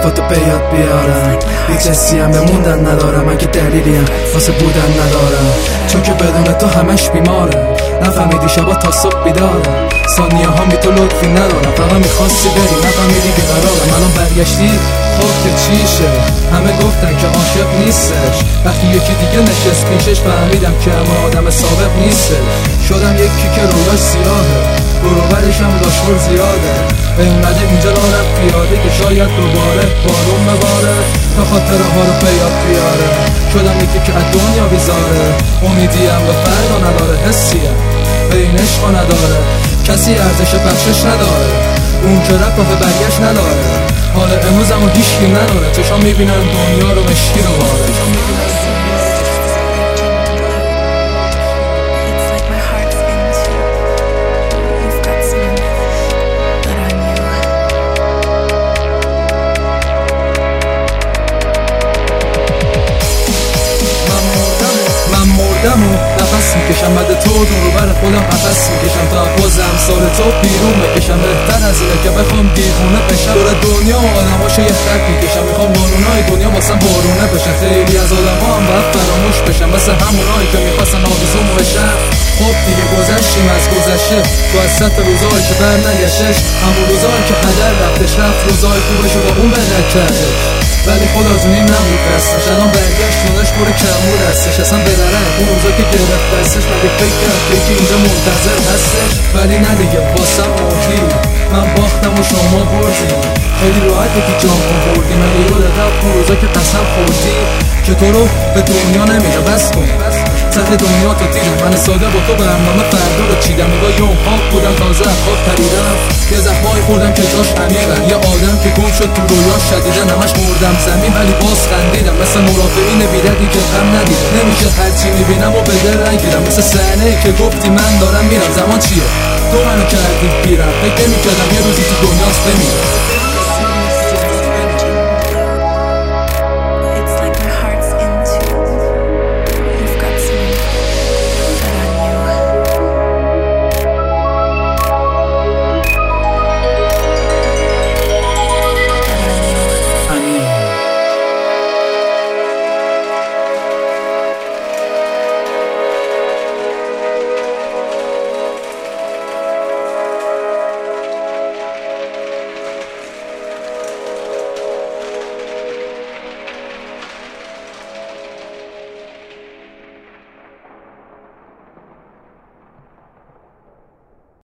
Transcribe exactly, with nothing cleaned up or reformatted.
حرفاتو به یاد بیارم، هیچ حسی هم بموندن ندارم، من که دلیلی هم واسه بودن ندارم، چون که بدون تو همش بیمارم. نفهمیدی شبا تا صبح بیدارم، ثانیه ها می تو لطفی ندارم، فقط میخواستی بری نفهمیدی بیقرارم. الان برگشتی خب که چیشه، همه گفتن که عاشق نیستش، وقتی یکی دیگه نشست پیشش فهمیدم که اما آدم ثابت نیستش. شدم یکی که رویاش سیاهه، بروبرش هم داشور زیاده، به اومده اینجا رارم پیاده که شاید دوباره بارون بباره تا خاطره ها رو به یاد بیاره. شدم یکی که از دنیا بیزاره، امیدیم به فردا نداره، حسیم به این عشقا نداره، کسی ارزش بخشش نداره، اون که رفت به برگشت نداره. حالا امروز اما هیچکی نداره، چشام میبینن دنیا رو مشکی رو باره. مردم و نفس میکشم بعد تو دورو بر خودم قفس میکشم تا بازم سال تو بیرون بکشم، بهتر از اینه که بخوام دیوونه بشم. دور دنیا و آدماشو یه خط میکشم، میخوام بارونای دنیا واسم بارونه بشن، خیلی از آدما هم باید فراموش بشن، مثل همونایی که میخواستن آویزون بشن. خب دیگه گذشتیم از گذشته، تو از سطح روزایی که بر نگشتش، همون روزایی که قدر رفتش رفت، روزای خوبشو با اون بدل کردش، ولی خدا از اونی نبود دستش. الان برگشت نونش پر کمور هستش، اصلا ببره اون روزا که گرفت دستش، مگه فکر کرد که اینجا منتظر هستش؟ ولی نه دیگه واسم مردی، من باختم و شما بردی، خیلی راحته که جام خوردی، من یادت رفت اون روزا که قسم خوردی که تو رو به دنیا نمیره. بس کن سطح دنیا تو دیدم، من ساده با تو برنامه فردا رو چیدم، نگاه یوم خواب بودم تازه از خواب پریدم، یه زخمایی خوردم که جاش عمیقن، یه آدم که گم شد تو رویاش شدیدن، همش مردم زمین ولی باز خندیدم، مثل مرافعین بیردی که غم ندیدم، نمیشه هرچی میبینم و به دل نگیرم، مثل صحنه که گفتی من دارم میرم، زمان چیه تو منو کردی پیرم، فکر نمیکردم یه روزی تو دنیاست بمیرم.